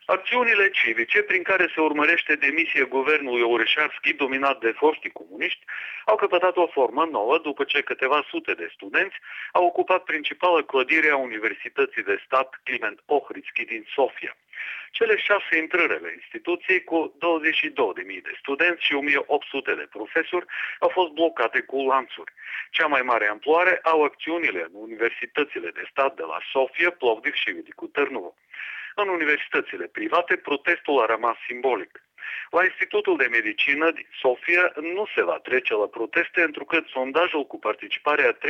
Acțiunile civice prin care se urmărește demisia guvernului Oreșarski dominat de foștii comuniști au căpătat o formă nouă după ce câteva sute de studenți au ocupat principala clădire a Universității de Stat Climent Ohridski din Sofia. Cele 6 intrări ale instituției cu 22.000 de studenți și 1.800 de profesori au fost blocate cu lanțuri. Cea mai mare amploare au acțiunile în universitățile de stat de la Sofia, Plovdiv și Velicu Târnovo. În universitățile private, protestul a rămas simbolic. La Institutul de Medicină din Sofia nu se va trece la proteste, întrucât sondajul cu participarea a 35%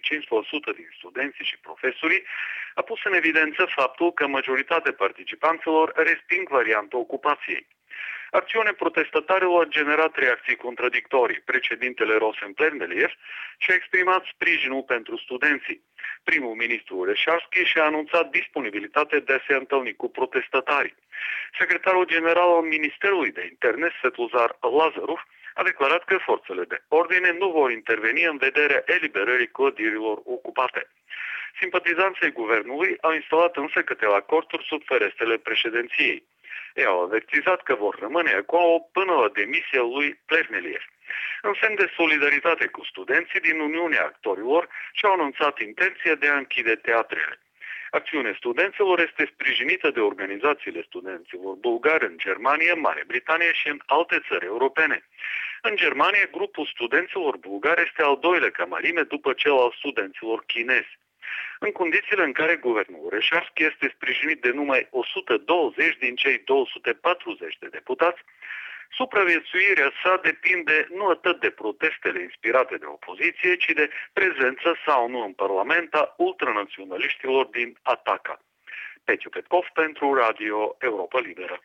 din studenții și profesorii a pus în evidență faptul că majoritatea participanților resping varianta ocupației. Acțiunea protestatarilor a generat reacții contradictorii. Președintele Rosen Plevneliev și-a exprimat sprijinul pentru studenții. Primul ministru Oreșarski și-a anunțat disponibilitatea de a se întâlni cu protestatarii. Secretarul general al Ministerului de Interne, Svetlozar Lazarov, a declarat că forțele de ordine nu vor interveni în vederea eliberării clădirilor ocupate. Simpatizanții guvernului au instalat însă câteva corturi sub ferestrele președinției. Ei au avertizat că vor rămâne acolo până la demisia lui Plevneliev. În semn de solidaritate cu studenții din Uniunea Actorilor și-au anunțat intenția de a închide teatrele. Acțiunea studenților este sprijinită de organizațiile studenților bulgari în Germania, Marea Britanie și în alte țări europene. În Germania, grupul studenților bulgari este al doilea ca mărime după cel al studenților chinezi. În condițiile în care guvernul Oreșarski este sprijinit de numai 120 din cei 240 de deputați, supraviețuirea sa depinde nu atât de protestele inspirate de opoziție, ci de prezența sau nu în Parlament a ultranaționaliștilor din Ataca. Petiu Petkov pentru Radio Europa Liberă.